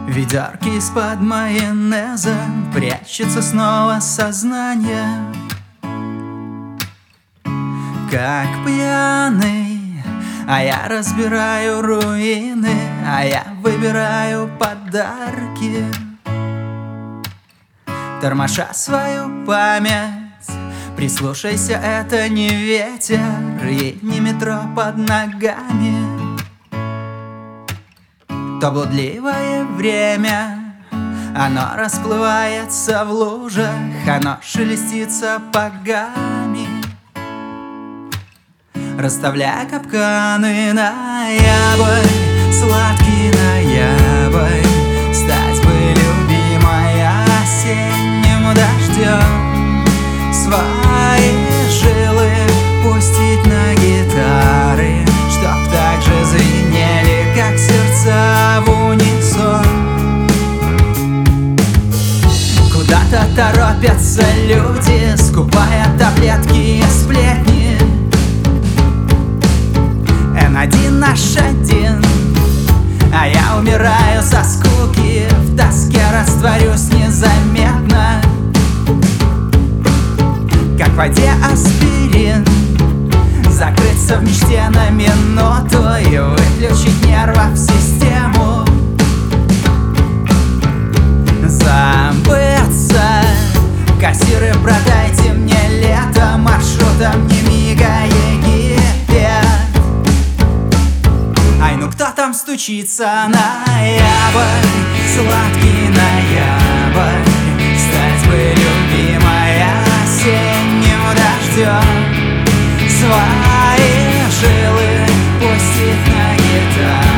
Ведерки из-под майонеза, прячется снова сознание. Как пьяный, а я разбираю руины, а я выбираю подарки. Тормоша свою память, прислушайся, это не ветер и не метро под ногами. То блудливое время, оно расплывается в лужах, оно шелестит сапогами. Расставляя капканы, ноябрь, сладкий ноябрь, стать бы любимой осенним дождем, свои жилы пустить на гитары, чтоб так же звенели, как сердца в унисон. Куда-то торопятся люди, скупая таблетки и сплетни. N1H1, а я умираю со скуки, в тоске растворюсь незаметно, как в воде аспирин. Закрыться в мечте на минуту и выключить нервов систему. Забыться, кассиры, продайте мне лето, маршрутом не мигая Египет. Ай, ну кто там стучится? Ноябрь, сладкий ноябрь, стать бы любимой осенним дождем, свои жилы пустить на гитару.